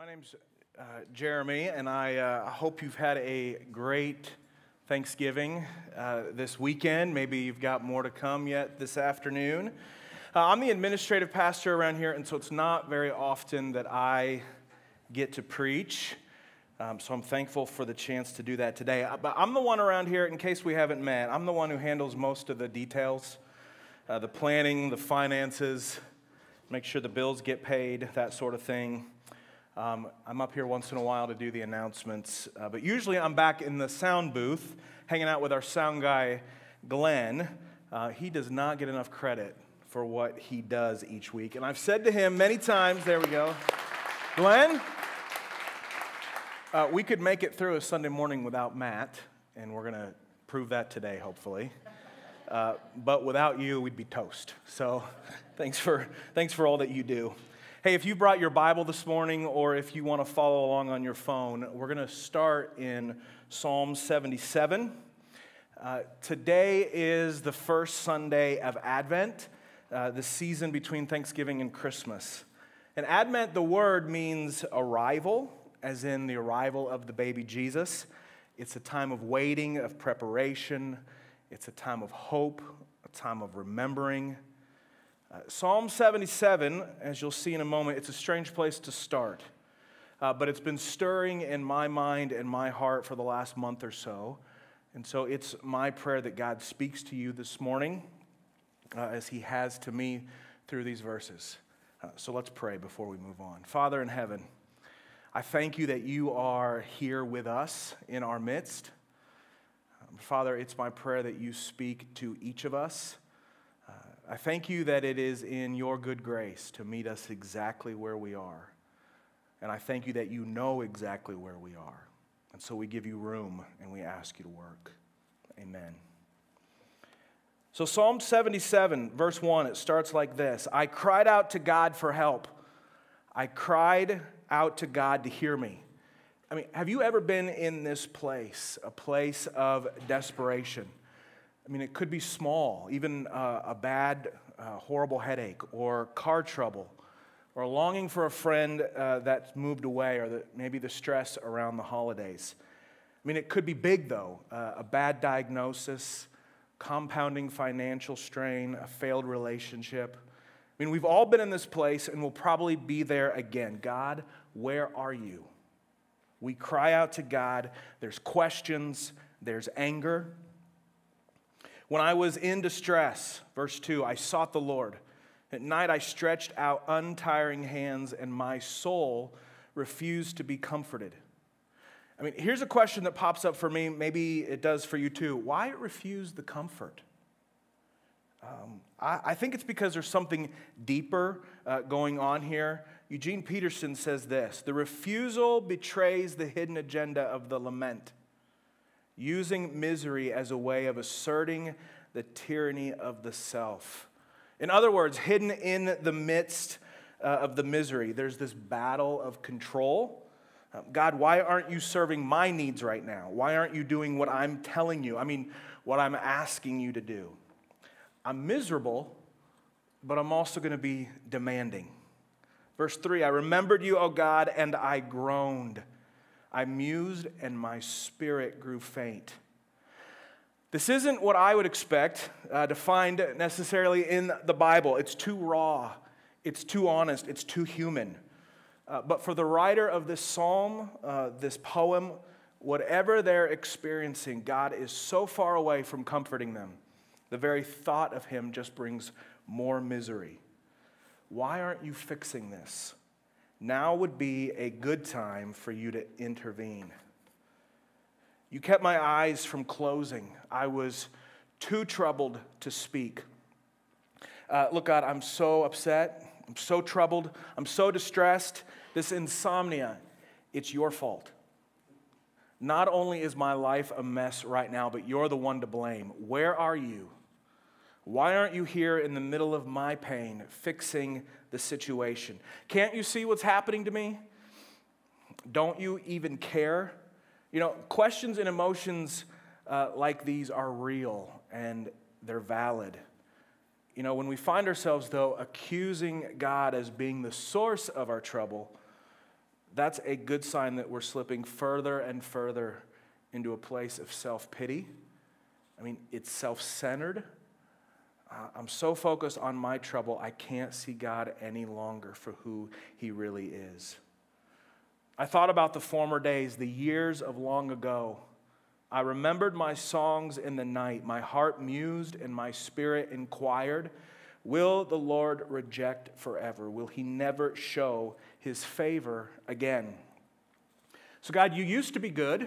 My name's Jeremy, and I hope you've had a great Thanksgiving this weekend. Maybe you've got more to come yet this afternoon. I'm the administrative pastor around here, and so it's not very often that I get to preach. So I'm thankful for the chance to do that today. But I'm the one around here, in case we haven't met, I'm the one who handles most of the details, the planning, the finances, make sure the bills get paid, that sort of thing. I'm up here once in a while to do the announcements, but usually I'm back in the sound booth hanging out with our sound guy, Glenn. He does not get enough credit for what he does each week, and I've said to him many times, there we go, Glenn, we could make it through a Sunday morning without Matt, and we're going to prove that today, hopefully. But without you, we'd be toast. So thanks for all that you do. Hey, if you brought your Bible this morning, or if you want to follow along on your phone, we're going to start in Psalm 77. Today is the first Sunday of Advent, the season between Thanksgiving and Christmas. And Advent, the word means arrival, as in the arrival of the baby Jesus. It's a time of waiting, of preparation. It's a time of hope, a time of remembering. Psalm 77, as you'll see in a moment, it's a strange place to start. But it's been stirring in my mind and my heart for the last month or so. And so it's my prayer that God speaks to you this morning as he has to me through these verses. So let's pray before we move on. Father in heaven, I thank you that you are here with us in our midst. Father, it's my prayer that you speak to each of us. I thank you that it is in your good grace to meet us exactly where we are. And I thank you that you know exactly where we are. And so we give you room and we ask you to work. Amen. So Psalm 77, verse 1, it starts like this. I cried out to God for help. I cried out to God to hear me. I mean, have you ever been in this place, a place of desperation? I mean, it could be small, even a bad, horrible headache, or car trouble, or longing for a friend that's moved away, or maybe the stress around the holidays. I mean, it could be big, though, a bad diagnosis, compounding financial strain, a failed relationship. I mean, we've all been in this place, and we'll probably be there again. God, where are you? We cry out to God. There's questions. There's anger. When I was in distress, verse 2, I sought the Lord. At night I stretched out untiring hands, and my soul refused to be comforted. I mean, here's a question that pops up for me. Maybe it does for you too. Why refuse the comfort? I think it's because there's something deeper going on here. Eugene Peterson says this: the refusal betrays the hidden agenda of the lament, using misery as a way of asserting the tyranny of the self. In other words, hidden in the midst of the misery, there's this battle of control. God, why aren't you serving my needs right now? Why aren't you doing what I'm telling you? I mean, what I'm asking you to do. I'm miserable, but I'm also going to be demanding. Verse 3, I remembered you, O God, and I groaned. I mused, and my spirit grew faint. This isn't what I would expect to find necessarily in the Bible. It's too raw. It's too honest. It's too human. But for the writer of this psalm, this poem, whatever they're experiencing, God is so far away from comforting them. The very thought of him just brings more misery. Why aren't you fixing this? Now would be a good time for you to intervene. You kept my eyes from closing. I was too troubled to speak. Look, God, I'm so upset. I'm so troubled. I'm so distressed. This insomnia, it's your fault. Not only is my life a mess right now, but you're the one to blame. Where are you? Why aren't you here in the middle of my pain, fixing the situation? Can't you see what's happening to me? Don't you even care? You know, questions and emotions like these are real and they're valid. You know, when we find ourselves, though, accusing God as being the source of our trouble, that's a good sign that we're slipping further and further into a place of self-pity. I mean, it's self-centered. I'm so focused on my trouble, I can't see God any longer for who he really is. I thought about the former days, the years of long ago. I remembered my songs in the night. My heart mused and my spirit inquired, will the Lord reject forever? Will he never show his favor again? So God, you used to be good.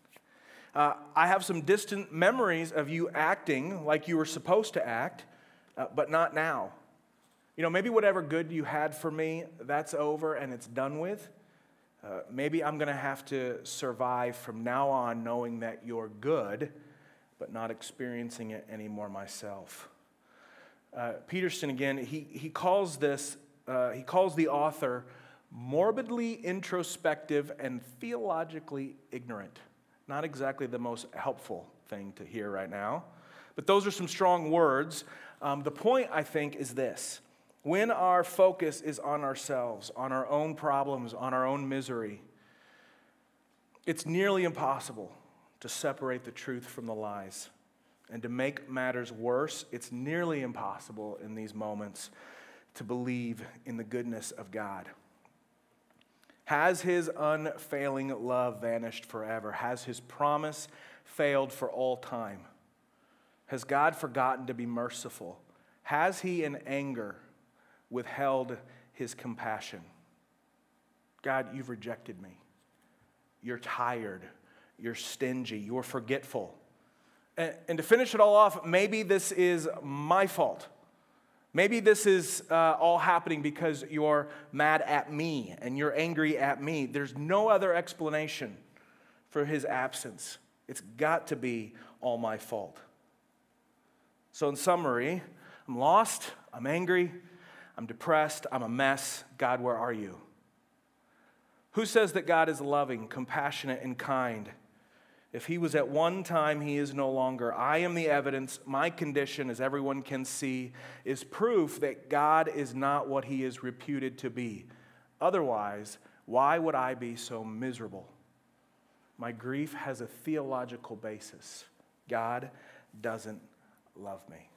I have some distant memories of you acting like you were supposed to act, but not now. You know, maybe whatever good you had for me, that's over and it's done with. Maybe I'm going to have to survive from now on knowing that you're good, but not experiencing it anymore myself. Peterson, again, he calls the author morbidly introspective and theologically ignorant. Not exactly the most helpful thing to hear right now, but those are some strong words. The point, I think, is this. When our focus is on ourselves, on our own problems, on our own misery, it's nearly impossible to separate the truth from the lies. And to make matters worse, it's nearly impossible in these moments to believe in the goodness of God. Has his unfailing love vanished forever? Has his promise failed for all time? Has God forgotten to be merciful? Has he in anger withheld his compassion? God, you've rejected me. You're tired. You're stingy. You're forgetful. And to finish it all off, maybe this is my fault. Maybe this is all happening because you're mad at me and you're angry at me. There's no other explanation for his absence. It's got to be all my fault. So in summary, I'm lost, I'm angry, I'm depressed, I'm a mess. God, where are you? Who says that God is loving, compassionate, and kind? If he was at one time, he is no longer. I am the evidence. My condition, as everyone can see, is proof that God is not what he is reputed to be. Otherwise, why would I be so miserable? My grief has a theological basis. God doesn't love me.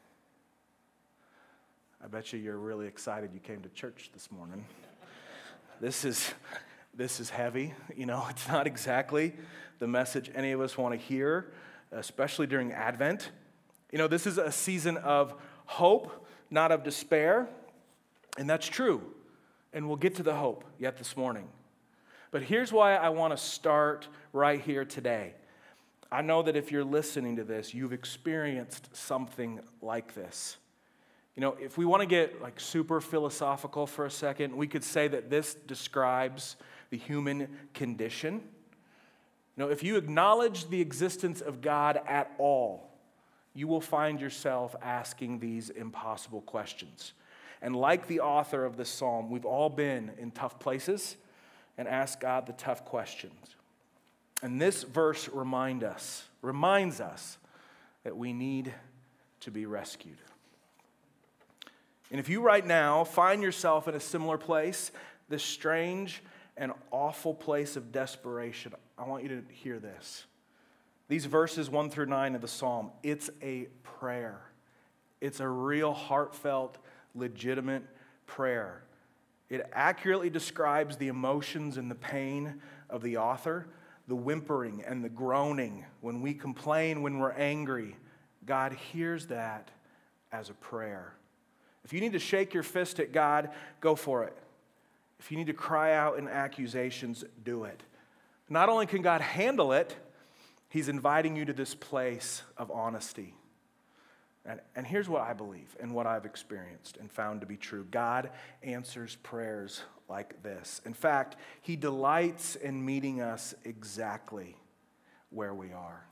I bet you're really excited you came to church this morning. This is heavy. You know, it's not exactly the message any of us want to hear, especially during Advent. You know, this is a season of hope, not of despair, and that's true. And we'll get to the hope yet this morning. But here's why I want to start right here today. I know that if you're listening to this, you've experienced something like this. You know, if we want to get like super philosophical for a second, we could say that this describes the human condition. You know, if you acknowledge the existence of God at all, you will find yourself asking these impossible questions. And like the author of this psalm, we've all been in tough places and asked God the tough questions. And this verse reminds us that we need to be rescued. And if you right now find yourself in a similar place, this strange and awful place of desperation, I want you to hear this. These verses 1 through 9 of the psalm, it's a prayer. It's a real heartfelt, legitimate prayer. It accurately describes the emotions and the pain of the author, the whimpering and the groaning. When we complain, when we're angry, God hears that as a prayer. If you need to shake your fist at God, go for it. If you need to cry out in accusations, do it. Not only can God handle it, he's inviting you to this place of honesty. And here's what I believe and what I've experienced and found to be true. God answers prayers like this. In fact, he delights in meeting us exactly where we are.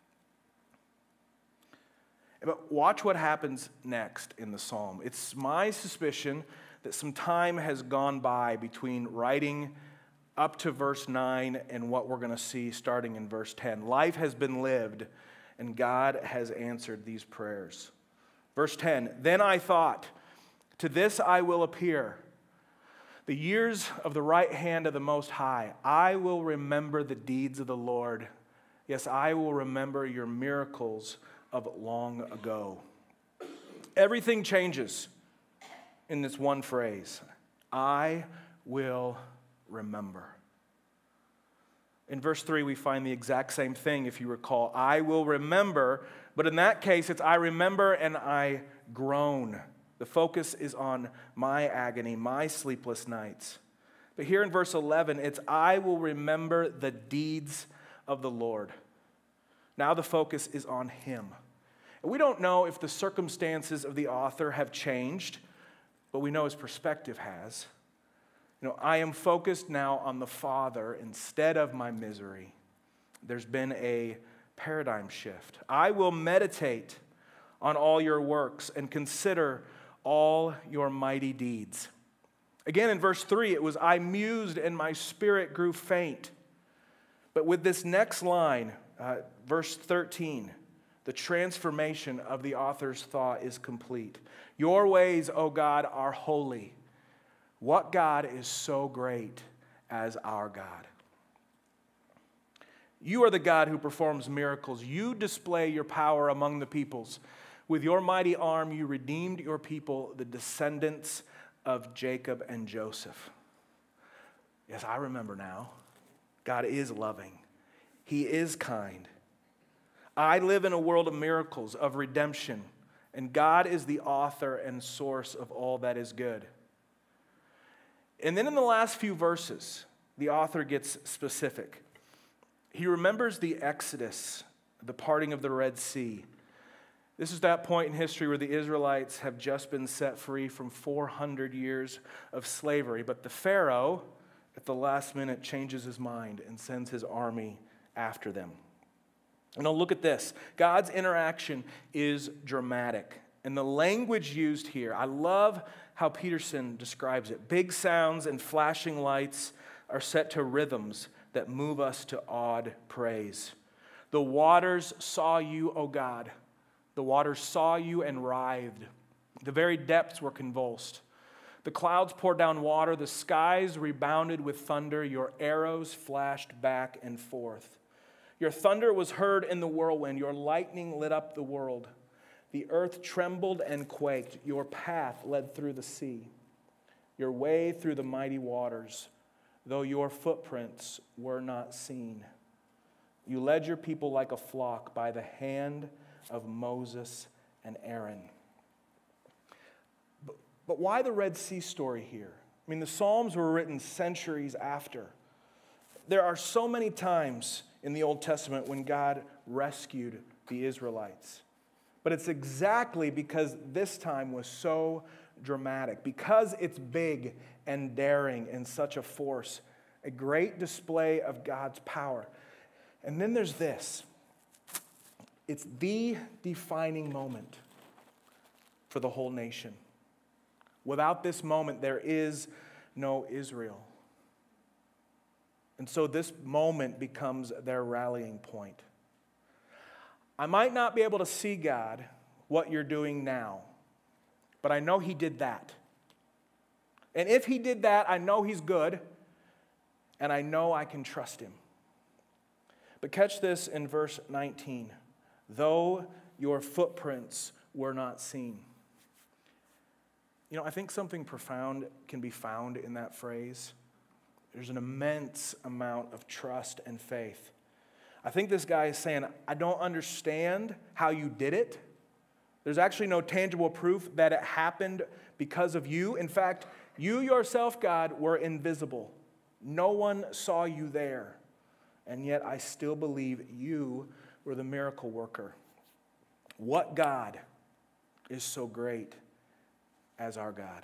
But watch what happens next in the psalm. It's my suspicion that some time has gone by between writing up to verse 9 and what we're going to see starting in verse 10. Life has been lived, and God has answered these prayers. Verse 10, then I thought, to this I will appear. The years of the right hand of the Most High, I will remember the deeds of the Lord. Yes, I will remember your miracles of long ago. Everything changes in this one phrase. I will remember. In verse 3, we find the exact same thing, if you recall. I will remember, but in that case, it's I remember and I groan. The focus is on my agony, my sleepless nights. But here in verse 11, it's I will remember the deeds of the Lord. Now the focus is on him. And we don't know if the circumstances of the author have changed, but we know his perspective has. I am focused now on the Father instead of my misery. There's been a paradigm shift. I will meditate on all your works and consider all your mighty deeds. Again, in verse 3, it was, I mused and my spirit grew faint. But with this next line, verse 13, the transformation of the author's thought is complete. Your ways, O God, are holy. What God is so great as our God? You are the God who performs miracles. You display your power among the peoples. With your mighty arm, you redeemed your people, the descendants of Jacob and Joseph. Yes, I remember now. God is loving. He is kind. I live in a world of miracles, of redemption, and God is the author and source of all that is good. And then in the last few verses, the author gets specific. He remembers the Exodus, the parting of the Red Sea. This is that point in history where the Israelites have just been set free from 400 years of slavery. But the Pharaoh, at the last minute, changes his mind and sends his army after them. And now look at this. God's interaction is dramatic. And the language used here, I love how Peterson describes it. Big sounds and flashing lights are set to rhythms that move us to awed praise. The waters saw you, O God. The waters saw you and writhed. The very depths were convulsed. The clouds poured down water. The skies rebounded with thunder. Your arrows flashed back and forth. Your thunder was heard in the whirlwind. Your lightning lit up the world. The earth trembled and quaked. Your path led through the sea. Your way through the mighty waters, though your footprints were not seen. You led your people like a flock by the hand of Moses and Aaron. But why the Red Sea story here? I mean, the Psalms were written centuries after. There are so many times in the Old Testament when God rescued the Israelites. But it's exactly because this time was so dramatic, because it's big and daring and such a force, a great display of God's power. And then there's this. It's the defining moment for the whole nation. Without this moment, there is no Israel. And so this moment becomes their rallying point. I might not be able to see, God, what you're doing now, but I know He did that. And if He did that, I know He's good, and I know I can trust Him. But catch this in verse 19. Though your footprints were not seen. I think something profound can be found in that phrase. There's an immense amount of trust and faith. I think this guy is saying, I don't understand how you did it. There's actually no tangible proof that it happened because of you. In fact, you yourself, God, were invisible. No one saw you there. And yet I still believe you were the miracle worker. What God is so great as our God?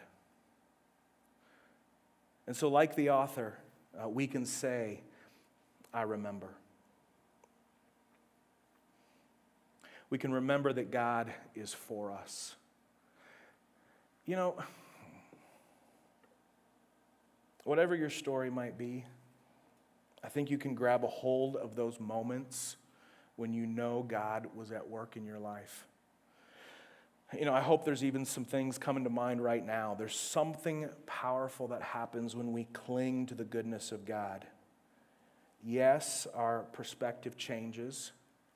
And so like the author, we can say, I remember. We can remember that God is for us. Whatever your story might be, I think you can grab a hold of those moments when you know God was at work in your life. I hope there's even some things coming to mind right now. There's something powerful that happens when we cling to the goodness of God. Yes, our perspective changes.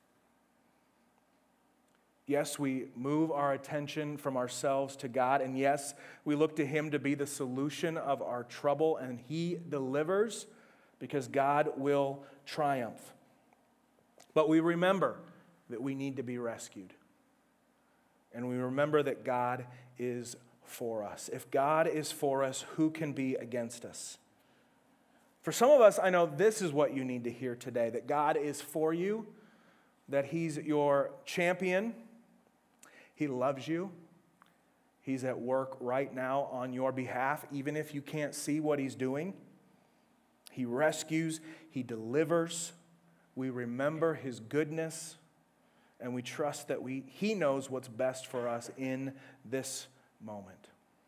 Yes, we move our attention from ourselves to God. And yes, we look to Him to be the solution of our trouble. And He delivers because God will triumph. But we remember that we need to be rescued. And we remember that God is for us. If God is for us, who can be against us? For some of us, I know this is what you need to hear today, that God is for you, that He's your champion. He loves you. He's at work right now on your behalf, even if you can't see what He's doing. He rescues, He delivers. We remember His goodness. And we trust that He knows what's best for us in this moment.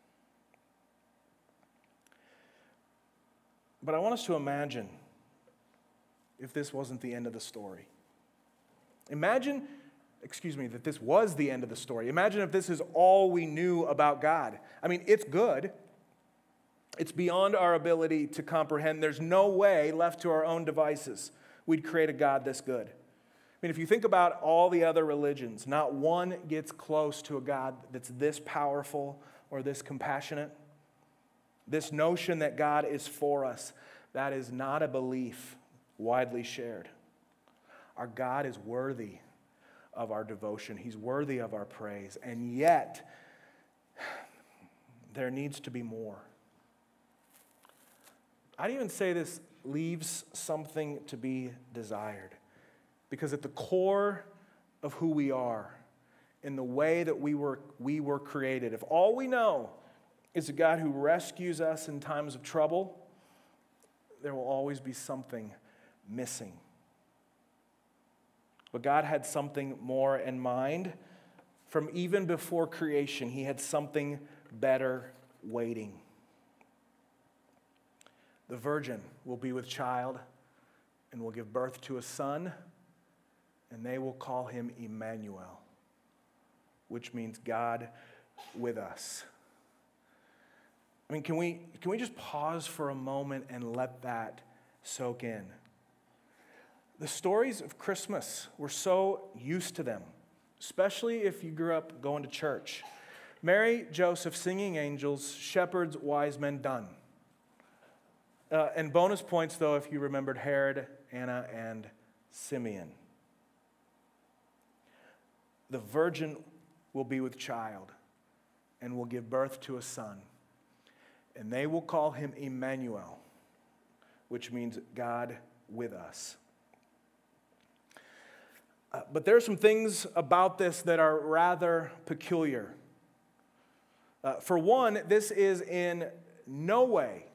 But I want us to imagine if this wasn't the end of the story. Imagine, that this was the end of the story. Imagine if this is all we knew about God. I mean, it's good. It's beyond our ability to comprehend. There's no way, left to our own devices, we'd create a God this good. I mean, if you think about all the other religions, not one gets close to a God that's this powerful or this compassionate. This notion that God is for us, that is not a belief widely shared. Our God is worthy of our devotion. He's worthy of our praise. And yet, there needs to be more. I'd even say this leaves something to be desired. Because at the core of who we are, in the way that we were created, if all we know is a God who rescues us in times of trouble, there will always be something missing. But God had something more in mind. From even before creation, He had something better waiting. The virgin will be with child and will give birth to a son, and they will call him Emmanuel, which means God with us. I mean, can we just pause for a moment and let that soak in? The stories of Christmas, we're so used to them, especially if you grew up going to church. Mary, Joseph, singing angels, shepherds, wise men, done. And bonus points, though, if you remembered Herod, Anna, and Simeon. The virgin will be with child and will give birth to a son. And they will call him Emmanuel, which means God with us. But there are some things about this that are rather peculiar. For one, this is in no way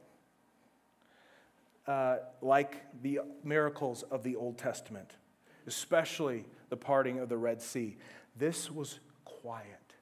like the miracles of the Old Testament, especially the parting of the Red Sea. This was quiet.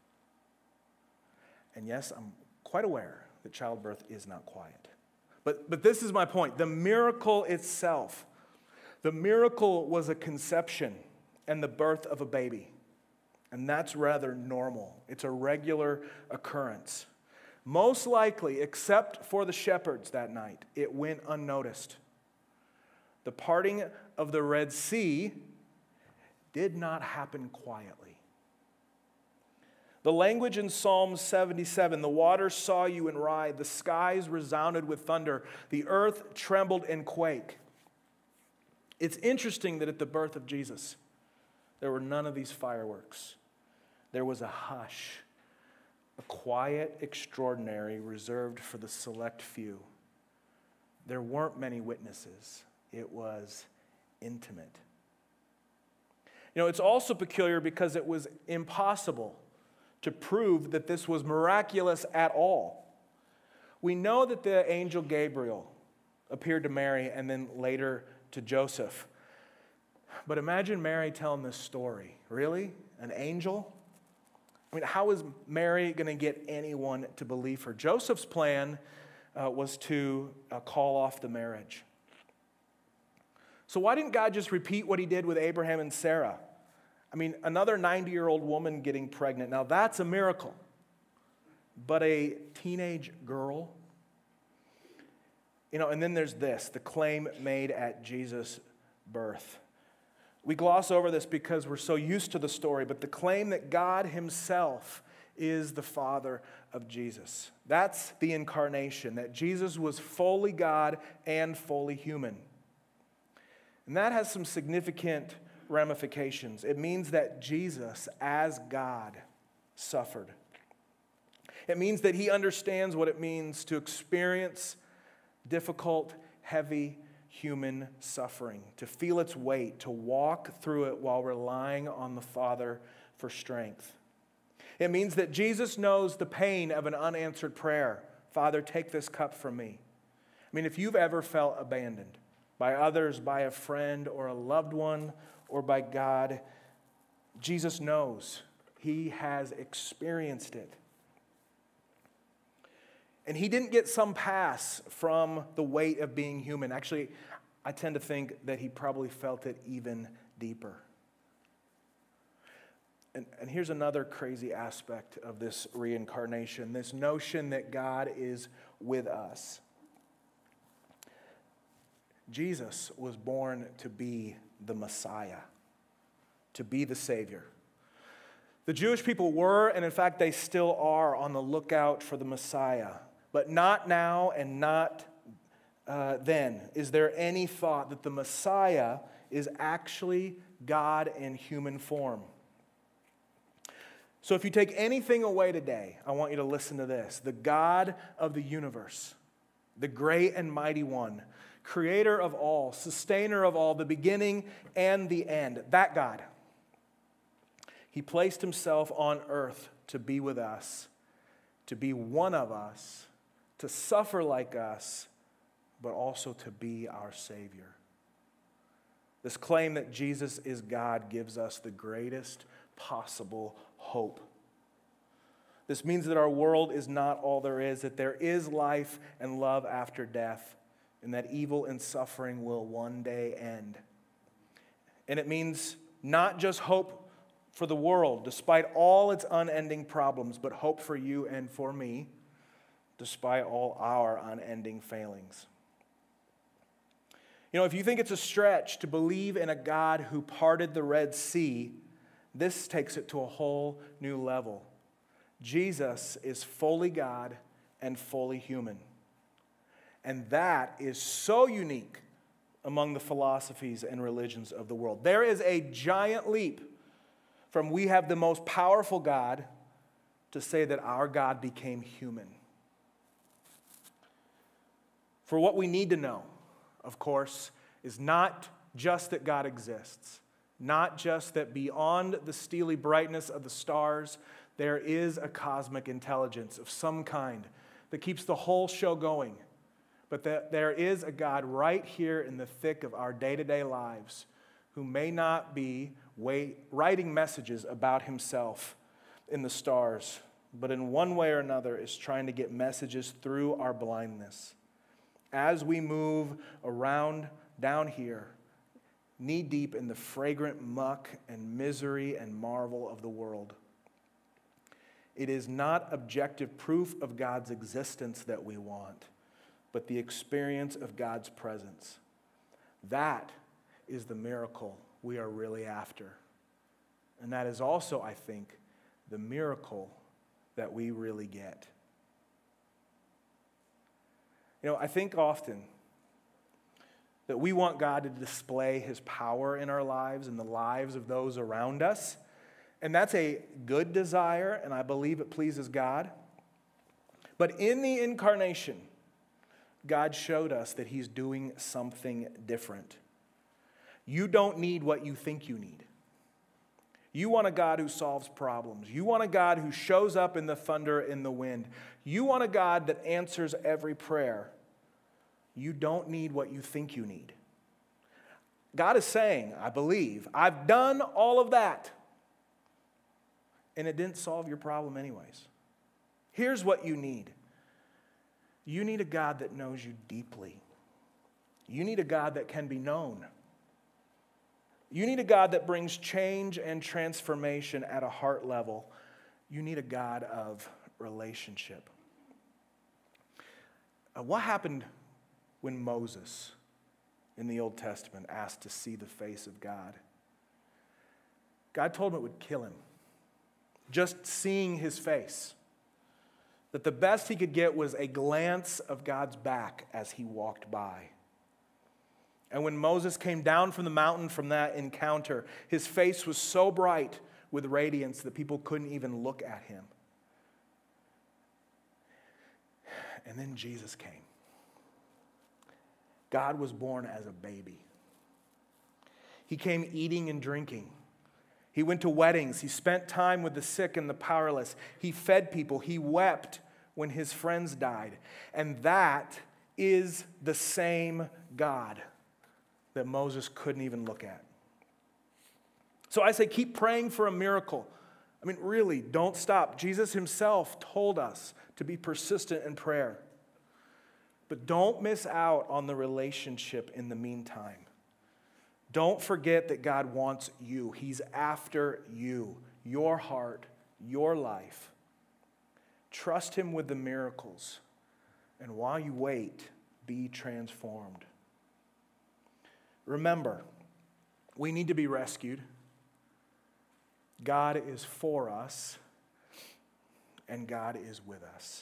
And yes, I'm quite aware that childbirth is not quiet. But this is my point. The miracle itself, the miracle was a conception and the birth of a baby. And that's rather normal. It's a regular occurrence. Most likely, except for the shepherds that night, it went unnoticed. The parting of the Red Sea did not happen quietly. The language in Psalm 77, the waters saw you and writhed, the skies resounded with thunder, the earth trembled and quaked. It's interesting that at the birth of Jesus, there were none of these fireworks. There was a hush, a quiet extraordinary reserved for the select few. There weren't many witnesses. It was intimate. It's also peculiar because it was impossible to prove that this was miraculous at all. We know that the angel Gabriel appeared to Mary and then later to Joseph. But imagine Mary telling this story. Really? An angel? I mean, how is Mary going to get anyone to believe her? Joseph's plan was to call off the marriage. So why didn't God just repeat what He did with Abraham and Sarah? I mean, another 90-year-old woman getting pregnant. Now, that's a miracle. But a teenage girl? And then there's this, the claim made at Jesus' birth. We gloss over this because we're so used to the story, but the claim that God himself is the Father of Jesus. That's the incarnation, that Jesus was fully God and fully human. And that has some significant ramifications. It means that Jesus, as God, suffered. It means that he understands what it means to experience difficult, heavy human suffering, to feel its weight, to walk through it while relying on the Father for strength. It means that Jesus knows the pain of an unanswered prayer. Father, take this cup from me. I mean, if you've ever felt abandoned by others, by a friend or a loved one, or by God, Jesus knows. He has experienced it. And he didn't get some pass from the weight of being human. Actually, I tend to think that he probably felt it even deeper. And here's another crazy aspect of this reincarnation, this notion that God is with us. Jesus was born to be the Messiah, to be the Savior. The Jewish people were, and in fact they still are, on the lookout for the Messiah. But not now and not then is there any thought that the Messiah is actually God in human form. So if you take anything away today, I want you to listen to this. The God of the universe, the great and mighty one, creator of all, sustainer of all, the beginning and the end, that God, he placed himself on earth to be with us, to be one of us, to suffer like us, but also to be our Savior. This claim that Jesus is God gives us the greatest possible hope. This means that our world is not all there is, that there is life and love after death, and that evil and suffering will one day end. And it means not just hope for the world, despite all its unending problems, but hope for you and for me, despite all our unending failings. If you think it's a stretch to believe in a God who parted the Red Sea, this takes it to a whole new level. Jesus is fully God and fully human. And that is so unique among the philosophies and religions of the world. There is a giant leap from we have the most powerful God to say that our God became human. For what we need to know, of course, is not just that God exists, not just that beyond the steely brightness of the stars, there is a cosmic intelligence of some kind that keeps the whole show going, but that there is a God right here in the thick of our day-to-day lives who may not be writing messages about himself in the stars, but in one way or another is trying to get messages through our blindness. As we move around down here, knee-deep in the fragrant muck and misery and marvel of the world, it is not objective proof of God's existence that we want, but the experience of God's presence. That is the miracle we are really after. And that is also, I think, the miracle that we really get. I think often that we want God to display his power in our lives and the lives of those around us. And that's a good desire, and I believe it pleases God. But in the incarnation, God showed us that he's doing something different. You don't need what you think you need. You want a God who solves problems. You want a God who shows up in the thunder, in the wind. You want a God that answers every prayer. You don't need what you think you need. God is saying, I believe, I've done all of that. And it didn't solve your problem anyways. Here's what you need. You need a God that knows you deeply. You need a God that can be known. You need a God that brings change and transformation at a heart level. You need a God of relationship. What happened when Moses in the Old Testament asked to see the face of God? God told him it would kill him. Just seeing his face. That the best he could get was a glance of God's back as he walked by. And when Moses came down from the mountain from that encounter, his face was so bright with radiance that people couldn't even look at him. And then Jesus came. God was born as a baby. He came eating and drinking. He went to weddings. He spent time with the sick and the powerless. He fed people. He wept when his friends died. And that is the same God that Moses couldn't even look at. So I say keep praying for a miracle. I mean, really, don't stop. Jesus himself told us to be persistent in prayer. But don't miss out on the relationship in the meantime. Don't forget that God wants you. He's after you, your heart, your life. Trust him with the miracles. And while you wait, be transformed. Remember, we need to be rescued. God is for us, and God is with us.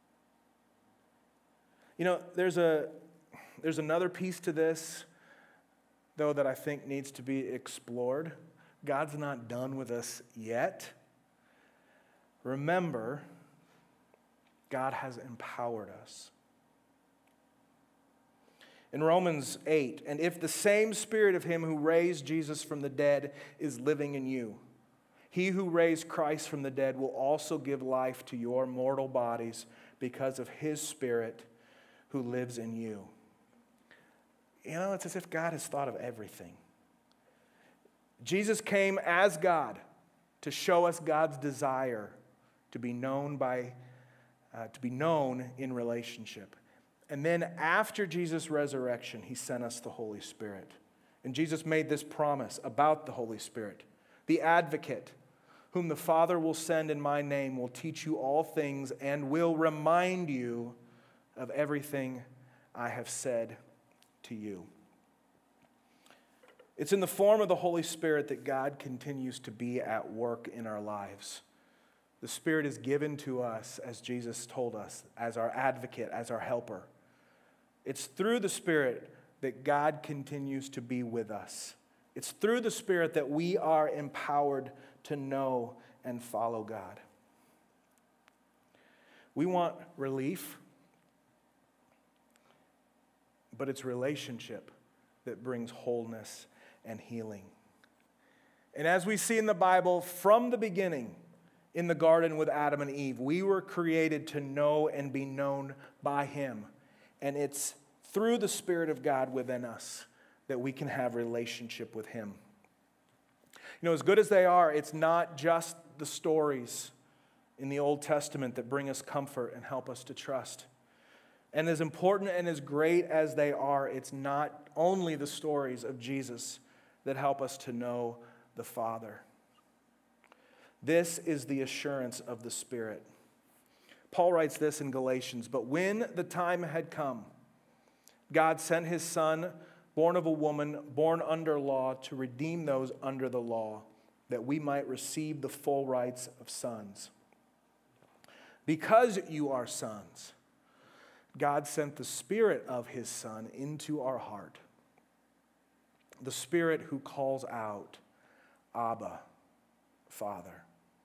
You know, there's another piece to this, though, that I think needs to be explored. God's not done with us yet. Remember, God has empowered us. In Romans 8, and if the same Spirit of him who raised Jesus from the dead is living in you, he who raised Christ from the dead will also give life to your mortal bodies because of his Spirit who lives in you. You know, it's as if God has thought of everything. Jesus came as God to show us God's desire to be known in relationship. And then after Jesus' resurrection, he sent us the Holy Spirit. And Jesus made this promise about the Holy Spirit. The advocate, whom the Father will send in my name, will teach you all things and will remind you of everything I have said to you. It's in the form of the Holy Spirit that God continues to be at work in our lives. The Spirit is given to us, as Jesus told us, as our advocate, as our helper. It's through the Spirit that God continues to be with us. It's through the Spirit that we are empowered to know and follow God. We want relief, but it's relationship that brings wholeness and healing. And as we see in the Bible, from the beginning, in the garden with Adam and Eve, we were created to know and be known by him. And it's through the Spirit of God within us that we can have relationship with him. You know, as good as they are, it's not just the stories in the Old Testament that bring us comfort and help us to trust. And as important and as great as they are, it's not only the stories of Jesus that help us to know the Father. This is the assurance of the Spirit. Paul writes this in Galatians, but when the time had come, God sent his Son, born of a woman, born under law, to redeem those under the law, that we might receive the full rights of sons. Because you are sons, God sent the Spirit of his Son into our heart, the Spirit who calls out, Abba, Father.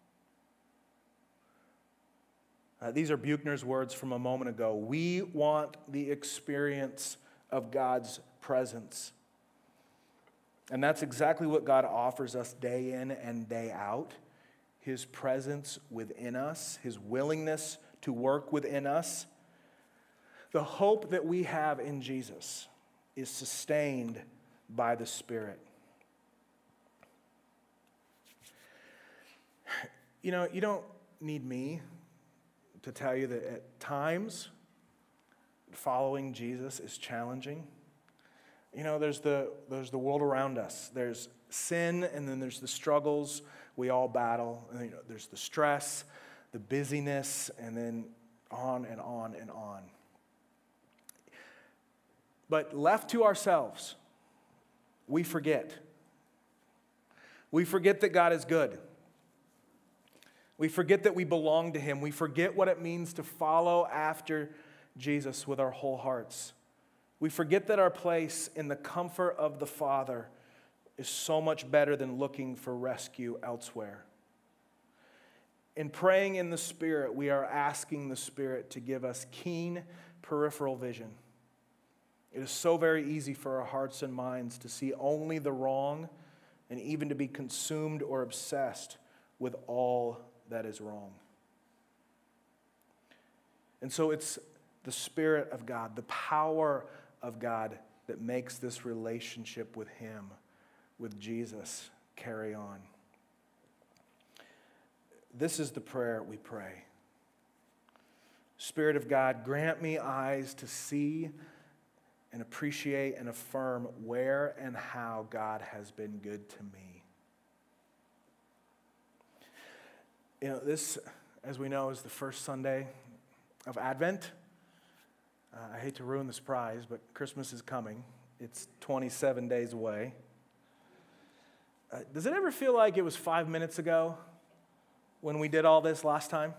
These are Buechner's words from a moment ago. We want the experience of God's presence. And that's exactly what God offers us day in and day out. His presence within us, his willingness to work within us. The hope that we have in Jesus is sustained by the Spirit. You know, you don't need me to tell you that at times following Jesus is challenging. There's the world around us. There's sin, and then there's the struggles we all battle. And, there's the stress, the busyness, and then on and on and on. But left to ourselves, we forget. We forget that God is good. We forget that we belong to Him. We forget what it means to follow after Jesus with our whole hearts. We forget that our place in the comfort of the Father is so much better than looking for rescue elsewhere. In praying in the Spirit, we are asking the Spirit to give us keen peripheral vision. It is so very easy for our hearts and minds to see only the wrong and even to be consumed or obsessed with all that is wrong. And so it's the Spirit of God, the power of God that makes this relationship with Him, with Jesus, carry on. This is the prayer we pray. Spirit of God, grant me eyes to see and appreciate and affirm where and how God has been good to me. This, as we know, is the first Sunday of Advent. I hate to ruin the surprise, but Christmas is coming. It's 27 days away. Does it ever feel like it was 5 minutes ago when we did all this last time?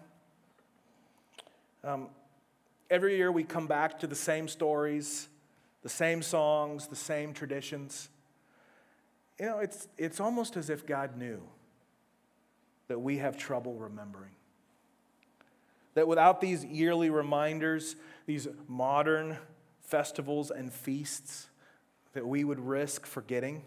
Every year we come back to the same stories, the same songs, the same traditions. It's almost as if God knew that we have trouble remembering. That without these yearly reminders, these modern festivals and feasts, that we would risk forgetting.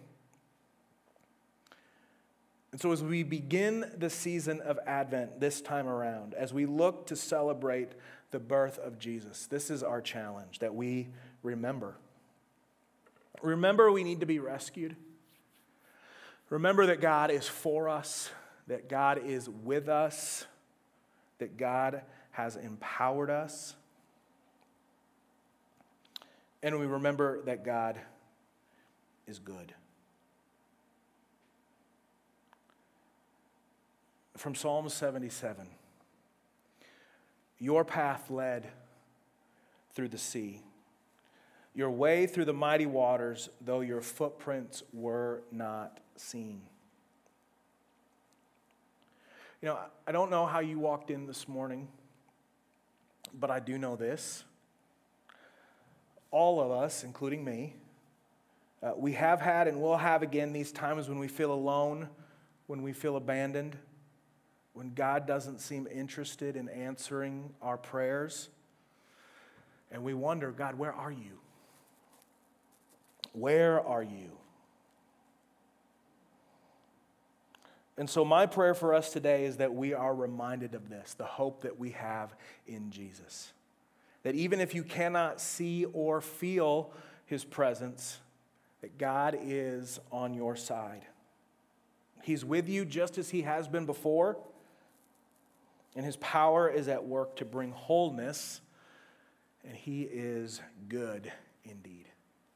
And so as we begin the season of Advent this time around, as we look to celebrate the birth of Jesus, this is our challenge, that we remember. Remember we need to be rescued. Remember that God is for us, that God is with us, that God has empowered us. And we remember that God is good. From Psalm 77, your path led through the sea, your way through the mighty waters, though your footprints were not seen. I don't know how you walked in this morning, but I do know this. All of us, including me, we have had and will have again these times when we feel alone, when we feel abandoned, when God doesn't seem interested in answering our prayers. And we wonder, God, where are you? Where are you? And so my prayer for us today is that we are reminded of this, the hope that we have in Jesus. That even if you cannot see or feel His presence, that God is on your side. He's with you just as He has been before, and His power is at work to bring wholeness, and He is good indeed.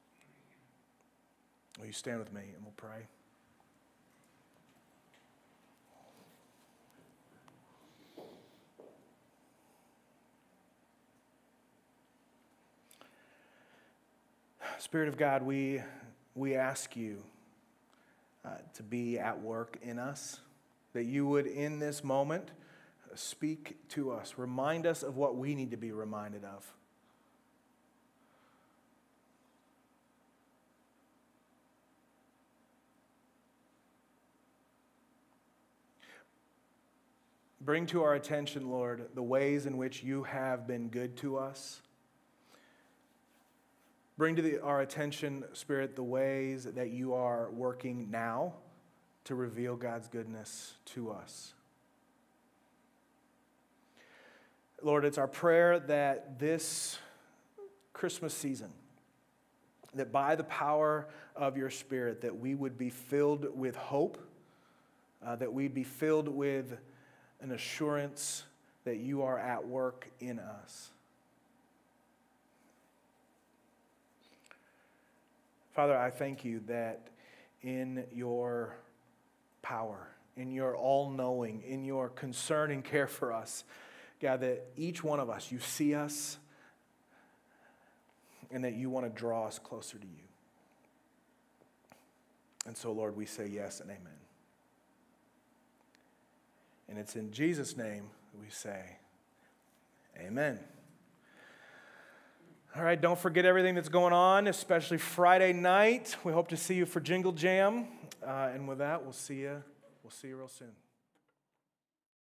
Will you stand with me and we'll pray? Spirit of God, we ask you to be at work in us, that you would in this moment speak to us, remind us of what we need to be reminded of. Bring to our attention, Lord, the ways in which you have been good to us. Bring to our attention, Spirit, the ways that you are working now to reveal God's goodness to us. Lord, it's our prayer that this Christmas season, that by the power of your Spirit, that we would be filled with hope, that we'd be filled with an assurance that you are at work in us. Father, I thank you that in your power, in your all-knowing, in your concern and care for us, God, that each one of us, you see us, and that you want to draw us closer to you. And so, Lord, we say yes and amen. And it's in Jesus' name that we say amen. All right, don't forget everything that's going on, especially Friday night. We hope to see you for Jingle Jam. And with that, we'll see you real soon.